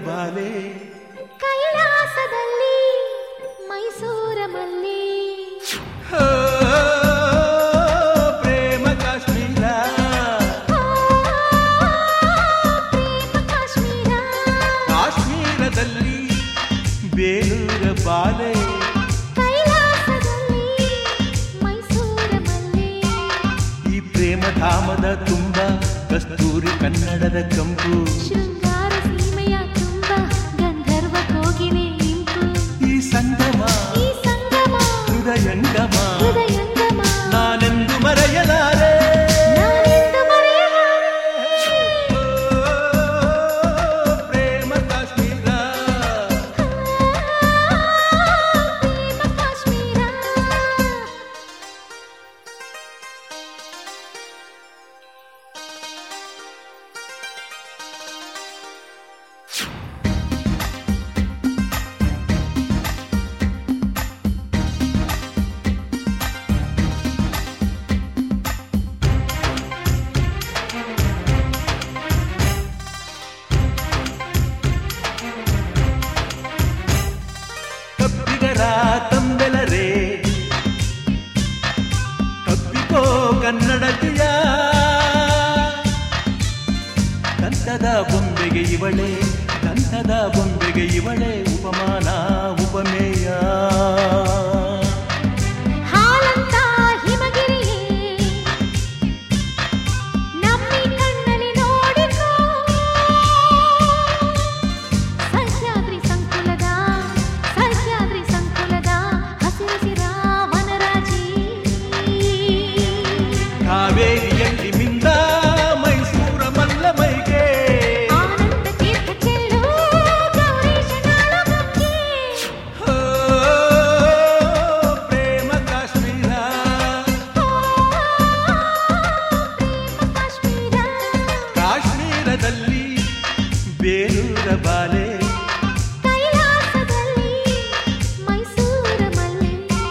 ಬಾಲೆ ಕೈಲಾಸದಲ್ಲಿ ಮೈಸೂರ ಮಲ್ಲಿ ಪ್ರೇಮ ಕಾಶ್ಮೀರ ಪ್ರೇಮ ಕಾಶ್ಮೀರ ಕಾಶ್ಮೀರದಲ್ಲಿ ಬೇಲೂರ ಬಾಲೆ ಕೈಲಾಸದಲ್ಲಿ ಮೈಸೂರ ಮಲ್ಲಿ ಈ ಪ್ರೇಮ ಧಾಮದ ತುಂಬ ಕಸ್ತೂರಿ ಕನ್ನಡದ ಕಂಪು ಶೃಂಗಾರ ಸೀಮೆಯ ತುಂಬ ಗಂಧರ್ವ ಕೋಗಿಲೆ ಇಂಪು ಈ ಸಂಗಮ ಹೃದಯಂಗಮ ಹೃದಯಂಗಮ ನಾನೆಂದು ಮರೆಯಲಾರೆ ನಾನೆಂದು ಮರೆಯಲಾರೆ. ಪ್ರೇಮ ಕಾಶ್ಮೀರ ಪ್ರೇಮ ಕಾಶ್ಮೀರ ಕಬ್ಬಿಗರ ತಂಬೆಲರೆ ಕಬ್ಬಿಕೋ ಕನ್ನಡತಿಯ ದಂತದ ಬೊಂಬೆಗೆ ಇವಳೆ ದಂತದ ಬೊಂಬೆಗೆ ಇವಳೆ ಉಪಮಾನ ಉಪಮೇಯ ಹಾಲಂತ ಹಿಮಗಿರಿಯೇ ನಮ್ಮಿ ಕಣ್ಣಲ್ಲಿ ನೋಡಿಕೋ ಸಹ್ಯಾದ್ರಿ ಸಂಕುಲದ ಹಸಿರಸಿರ ವನರಾಜಿ ಕಾವೇರಿಯಲ್ಲಿ ಮಿಂದ ಮೈಸೂರ ಮಲ್ಲಮೈಗೆ ಆನಂದ ತೀರ್ಥ ಚೆಲ್ಲು ಗೌರೀಶನಾಳ ಗಂಗೆ ಪ್ರೇಮ ಕಾಶ್ಮೀರ ಪ್ರೇಮ ಕಾಶ್ಮೀರ ಕಾಶ್ಮೀರದಲ್ಲಿ ಬೇಲೂರ ಬಾಲೆ ಕೈಲಾಸದಲ್ಲಿ ಮೈಸೂರ ಮಲ್ಲಿ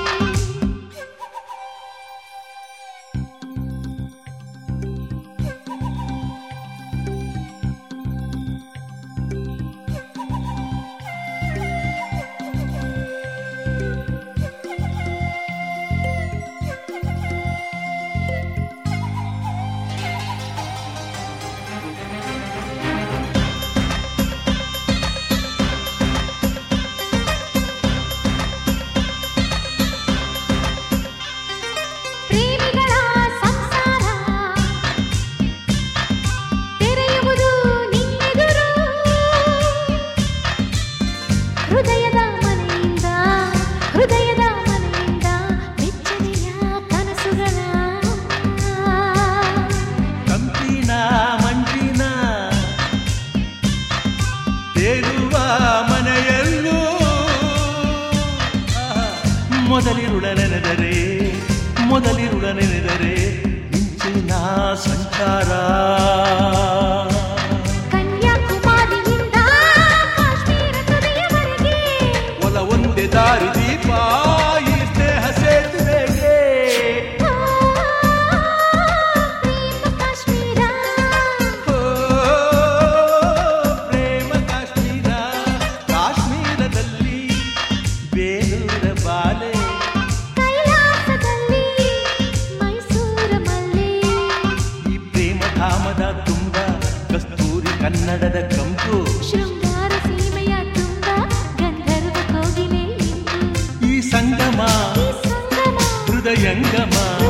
ಪ್ರೇಮಿಗಳ ಸಂಸಾರ ತೆರೆಯುವುದು ನಿನ್ನೆದುರು ಹೃದಯದ ಮನೆಯಿಂದ ಬೆಚ್ಚನೆಯ ಕನಸುಗಳ ಕಂಪಿನ ಮಂಜಿನ ತೇಲುವ ಮನೆಯಲ್ಲೂ ಮೊದಲಿರುಳ ನೆನೆದರೆ ಮಿಂಚಿನ ಸಂಚಾರ ಕನ್ಯಾಕುಮಾರಿಯಿಂದ ಕಾಶ್ಮೀರ ತುದಿಯವರೆಗೆ ಒಲ ಒಂದೇ ದಾರಿ ದೀಪ ಈ ಸ್ನೇಹ ಸೇತುವೆಗೆ ಪ್ರೇಮ ಕಾಶ್ಮೀರ ಪ್ರೇಮ ಕಾಶ್ಮೀರ ಕಾಶ್ಮೀರದಲ್ಲಿ ಬೇಲೂರ ಬಾಲೆ ಕೈಲಾಸದಲ್ಲಿ ಮೈಸೂರ ಮಲ್ಲಿ ಈ ಪ್ರೇಮ ಧಾಮದ ತುಂಬ ಕಸ್ತೂರಿ ಕನ್ನಡದ ಕಂಪು ಶೃಂಗಾರ ಸೀಮೆಯ ತುಂಬ ಗಂಧರ್ವ ಕೋಗಿಲೆ ಇಂಪು ಈ ಸಂಗಮ ಈ ಸಂಗಮ ಹೃದಯಂಗಮ